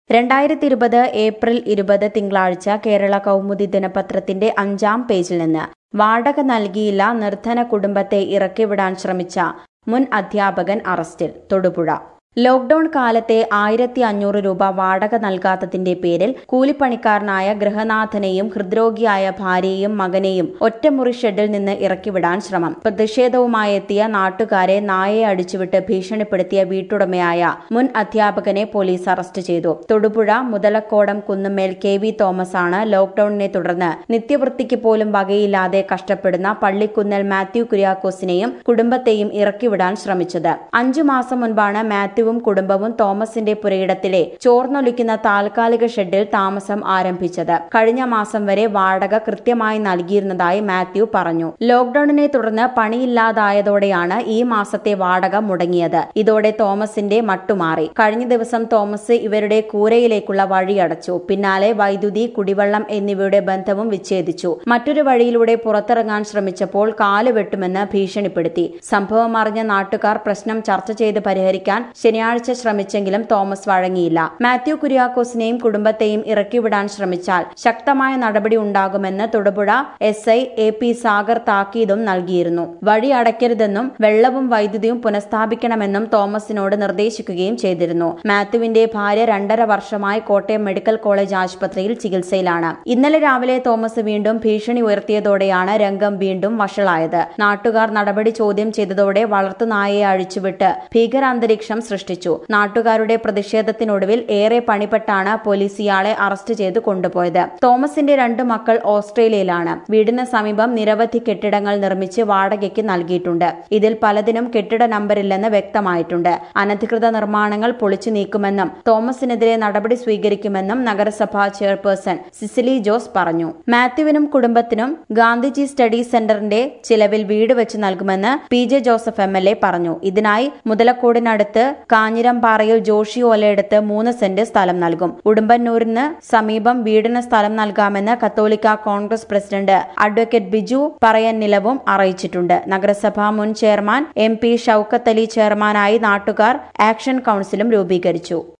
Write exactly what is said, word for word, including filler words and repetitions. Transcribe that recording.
രണ്ടായിരത്തി ഇരുപത് ഏപ്രിൽ ഇരുപത് തിങ്കളാഴ്ച കേരള കൗമുദി ദിനപത്രത്തിന്റെ അഞ്ചാം പേജിൽ നിന്ന് വാടക നൽകിയില്ല നിർധന കുടുംബത്തെ ഇറക്കിവിടാൻ ശ്രമിച്ച മുൻ അധ്യാപകൻ അറസ്റ്റിൽ. തൊടുപുഴ ലോക്ഡൌൺ കാലത്തെ ആയിരത്തി അഞ്ഞൂറ് രൂപ വാടക നൽകാത്തതിന്റെ പേരിൽ കൂലിപ്പണിക്കാരനായ ഗൃഹനാഥനെയും ഹൃദ്രോഗിയായ ഭാര്യയെയും മകനെയും ഒറ്റമുറി ഷെഡിൽ നിന്ന് ഇറക്കിവിടാൻ ശ്രമം. പ്രതിഷേധവുമായി എത്തിയ നാട്ടുകാരെ നായയെ അടിച്ചുവിട്ട് ഭീഷണിപ്പെടുത്തിയ വീട്ടുടമയായ മുൻ അധ്യാപകനെ പോലീസ് അറസ്റ്റ് ചെയ്തു. Thodupuzha Muthalakkodam Kunnumel K V Thomas ആണ് ലോക്ഡൌണിനെ തുടർന്ന് നിത്യവൃത്തിക്ക് പോലും വകയില്ലാതെ കഷ്ടപ്പെടുന്ന പള്ളിക്കുന്നൽ മാത്യു കുര്യാക്കോസിനെയും കുടുംബത്തെയും ഇറക്കിവിടാൻ ശ്രമിച്ചത്. അഞ്ചു മാസം മുൻപാണ് മാത്യു ും കുടുംബവും തോമസിന്റെ പുരയിടത്തിലെ ചോർന്നൊലിക്കുന്ന താൽക്കാലിക ഷെഡിൽ താമസം ആരംഭിച്ചത്. കഴിഞ്ഞ മാസം വരെ വാടക കൃത്യമായി നൽകിയിരുന്നതായി മാത്യു പറഞ്ഞു. ലോക്ഡൌണിനെ തുടർന്ന് പണിയില്ലാതായതോടെയാണ് ഈ മാസത്തെ വാടക മുടങ്ങിയത്. ഇതോടെ തോമസിന്റെ മട്ടുമാറി. കഴിഞ്ഞ ദിവസം തോമസ് ഇവരുടെ കൂരയിലേക്കുള്ള വഴി അടച്ചു. പിന്നാലെ വൈദ്യുതി, കുടിവെള്ളം എന്നിവയുടെ ബന്ധവും വിച്ഛേദിച്ചു. മറ്റൊരു വഴിയിലൂടെ പുറത്തിറങ്ങാൻ ശ്രമിച്ചപ്പോൾ കാല് വെട്ടുമെന്ന് ഭീഷണിപ്പെടുത്തി. സംഭവം അറിഞ്ഞ നാട്ടുകാർ പ്രശ്നം ചർച്ച ചെയ്ത് പരിഹരിക്കാൻ ശനിയാഴ്ച ശ്രമിച്ചെങ്കിലും തോമസ് വഴങ്ങിയില്ല. മാത്യു കുര്യാക്കോസിനെയും കുടുംബത്തെയും ഇറക്കിവിടാൻ ശ്രമിച്ചാൽ ശക്തമായ നടപടി ഉണ്ടാകുമെന്ന് Thodupuzha S I A P Sagar താക്കീതും നൽകിയിരുന്നു. വഴി അടയ്ക്കരുതെന്നും വെള്ളവും വൈദ്യുതിയും പുനഃസ്ഥാപിക്കണമെന്നും തോമസിനോട് നിർദ്ദേശിക്കുകയും ചെയ്തിരുന്നു. മാത്യുവിന്റെ ഭാര്യ രണ്ടര വർഷമായി കോട്ടയം മെഡിക്കൽ കോളേജ് ആശുപത്രിയിൽ ചികിത്സയിലാണ്. ഇന്നലെ രാവിലെ തോമസ് വീണ്ടും ഭീഷണി ഉയർത്തിയതോടെയാണ് രംഗം വീണ്ടും വഷളായത്. നാട്ടുകാർ നടപടി ചോദ്യം ചെയ്തതോടെ വളർത്തുനായയെ അഴിച്ചുവിട്ട് ഭീകരാന്തരീക്ഷം സൃഷ്ടിച്ചു. നാട്ടുകാരുടെ പ്രതിഷേധത്തിനൊടുവിൽ ഏറെ പണിപ്പെട്ടാണ് പോലീസ് ഇയാളെ അറസ്റ്റ് ചെയ്ത് കൊണ്ടുപോയത്. തോമസിന്റെ രണ്ടു മക്കൾ ഓസ്ട്രേലിയയിലാണ്. വീടിന് സമീപം നിരവധി കെട്ടിടങ്ങൾ നിർമ്മിച്ച് വാടകയ്ക്ക് നൽകിയിട്ടുണ്ട്. ഇതിൽ പലതിനും കെട്ടിട നമ്പരില്ലെന്ന് വ്യക്തമായിട്ടുണ്ട്. അനധികൃത നിർമ്മാണങ്ങൾ പൊളിച്ചു നീക്കുമെന്നും തോമസിനെതിരെ നടപടി സ്വീകരിക്കുമെന്നും നഗരസഭാ ചെയർപേഴ്സൺ സിസിലി ജോസ് പറഞ്ഞു. മാത്യുവിനും കുടുംബത്തിനും ഗാന്ധിജി സ്റ്റഡി സെന്ററിന്റെ ചിലവിൽ വീട് വെച്ച് നൽകുമെന്ന് P J Joseph M L A പറഞ്ഞു. ഇതിനായി മുതലക്കോടിനടുത്ത് കാഞ്ഞിരംപാറയിൽ ജോഷി ഓലയെടുത്ത് മൂന്ന് സെന്റ് സ്ഥലം നൽകും. ഉടുമ്പന്നൂരിന് സമീപം വീടിന് സ്ഥലം നൽകാമെന്ന് കത്തോലിക്ക കോൺഗ്രസ് പ്രസിഡന്റ് അഡ്വക്കേറ്റ് ബിജു പറയന്നിലവും അറിയിച്ചിട്ടുണ്ട്. നഗരസഭാ മുൻ chairman M P Shoukath Ali ചെയർമാനായി നാട്ടുകാർ ആക്ഷൻ കൌൺസിലും രൂപീകരിച്ചു.